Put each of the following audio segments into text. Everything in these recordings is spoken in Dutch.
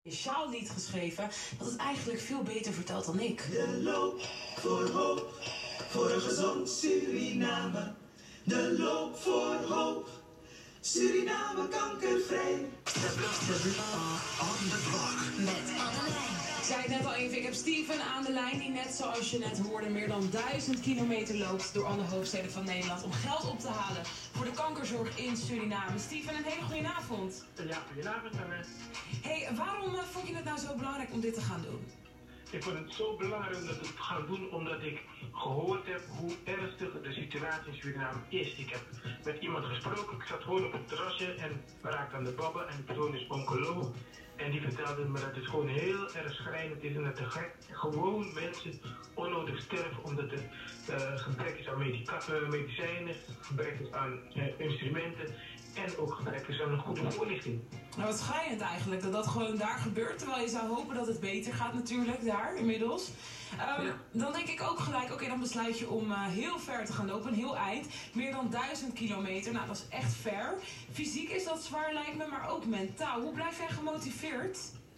Speciaal lied geschreven dat het eigenlijk veel beter vertelt dan ik. De loop voor hoop, voor een gezond Suriname. De loop voor hoop, Suriname kankervrij. De blog on the blog. Met Adelijn. Ik zei het net al even, ik heb Steven aan de lijn die net zoals je net hoorde meer dan 1000 kilometer loopt door alle hoofdsteden van Nederland om geld op te halen voor de kankerzorg in Suriname. Steven, een hele goede avond. Ja, goedenavond Anne. Hey, waarom vond je het nou zo belangrijk om dit te gaan doen? Ik vond het zo belangrijk om dat te gaan doen omdat ik gehoord heb hoe ernstig de situatie in Suriname is. Ik heb met iemand gesproken, ik zat gewoon op het terrasje en we raakten aan de babbel en de persoon is oncoloog. En die vertelde me dat het gewoon heel erg schrijnend is en dat er gewoon mensen onnodig sterven omdat er gebrek is aan medicijnen, gebrek is aan instrumenten en ook gebrek is aan een goede voorlichting. Nou, wat schrijnend eigenlijk dat dat gewoon daar gebeurt, terwijl je zou hopen dat het beter gaat natuurlijk daar inmiddels. Dan denk ik ook gelijk, oké, dan besluit je om heel ver te gaan lopen, een heel eind. Meer dan 1000 kilometer, nou dat is echt ver. Fysiek is dat zwaar lijkt me, maar ook mentaal. Hoe blijf jij gemotiveerd?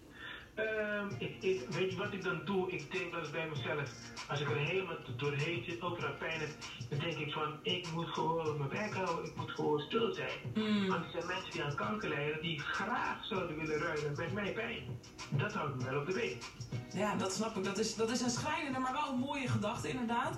Weet je wat ik dan doe? Ik denk dat bij mezelf, als ik er helemaal doorheen zit, overal pijn heb, dan denk ik van, ik moet gewoon mijn bek houden, ik moet gewoon stil zijn. Want er zijn mensen die aan kanker lijden, die graag zouden willen ruilen met mij pijn. Dat houdt me wel op de been. Ja, dat snap ik. Dat is een schrijnende, maar wel een mooie gedachte inderdaad.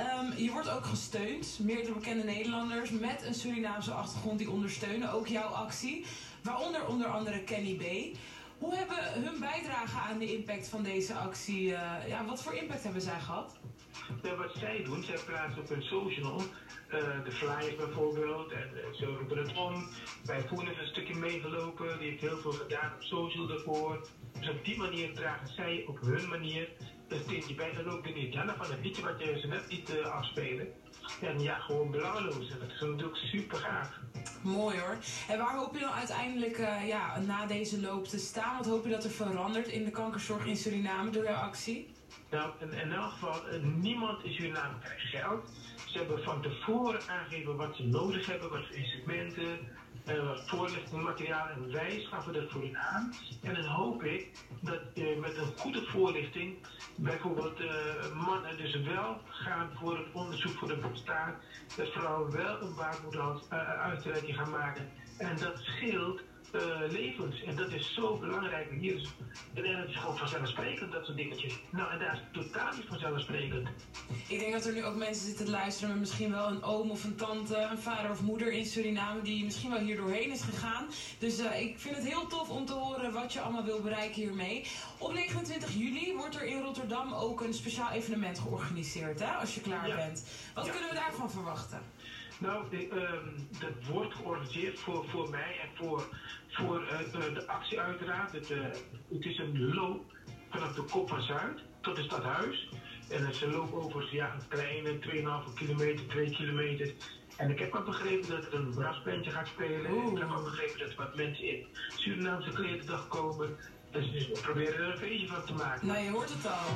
Je wordt ook gesteund, meerdere bekende Nederlanders met een Surinaamse achtergrond die ondersteunen ook jouw actie. Waaronder onder andere Kenny B. Hoe hebben hun bijdrage aan de impact van deze actie, wat voor impact hebben zij gehad? Wat zij doen, zij plaatsen op hun social, de flyers bijvoorbeeld, en ze roepen het om. Bij Poen is een stukje meegelopen, die heeft heel veel gedaan op social daarvoor. Dus op die manier dragen zij op hun manier een steentje bij. En ook de Janna van het liedje wat je ze net liet afspelen. En ja, gewoon belangeloos. Dat is natuurlijk super gaaf. Mooi hoor. En waar hoop je dan uiteindelijk na deze loop te staan? Wat hoop je dat er verandert in de kankerzorg in Suriname door jouw actie? Nou, in elk geval, niemand in Suriname krijgt geld. Ze hebben van tevoren aangegeven wat ze nodig hebben, wat voor instrumenten, wat voorlichtingsmateriaal en wij schaffen dat voor hen aan. En dan hoop ik dat met een goede voorlichting bijvoorbeeld mannen dus wel gaan voor het onderzoek voor de bestaan, dat vrouwen wel een baarmoederuitreiking gaan maken. En dat scheelt levens. En dat is zo belangrijk. Hier is, en het is gewoon vanzelfsprekend, dat soort dingetjes. Nou, en daar is het totaal niet vanzelfsprekend. Ik denk dat er nu ook mensen zitten te luisteren met misschien wel een oom of een tante, een vader of moeder in Suriname die misschien wel hier doorheen is gegaan. Dus ik vind het heel tof om te horen wat je allemaal wil bereiken hiermee. Op 29 juli wordt er in Rotterdam ook een speciaal evenement georganiseerd, hè, als je klaar bent. Wat kunnen we daarvan verwachten? Nou, dat wordt georganiseerd voor mij en voor de actie uiteraard. Het is een loop vanaf de Kop van Zuid tot het stadhuis. En het is een loop over een kleine 2,5 kilometer, 2 kilometer. En ik heb ook begrepen dat er een brassbandje gaat spelen. Ik heb ook begrepen dat er wat mensen in Surinaamse klededag komen. Dus we proberen er een feestje van te maken. Nou, je hoort het al.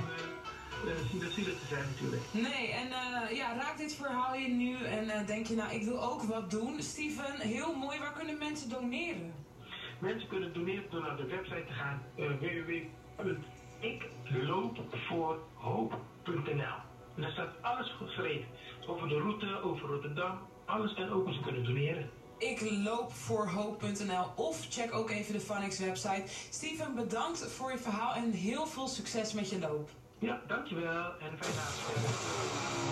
Dat zielig te zijn natuurlijk. Nee, en raakt dit verhaal je nu en denk je, nou, ik wil ook wat doen. Steven, heel mooi, waar kunnen mensen doneren? Mensen kunnen doneren door naar de website te gaan, ikloopvoorhoop.nl. En daar staat alles geschreven. Over de route, over Rotterdam, alles en ook hoe ze kunnen doneren. Ikloopvoorhoop.nl of check ook even de Funix website. Steven, bedankt voor je verhaal en heel veel succes met je loop. Ja, dankjewel en fijne avond.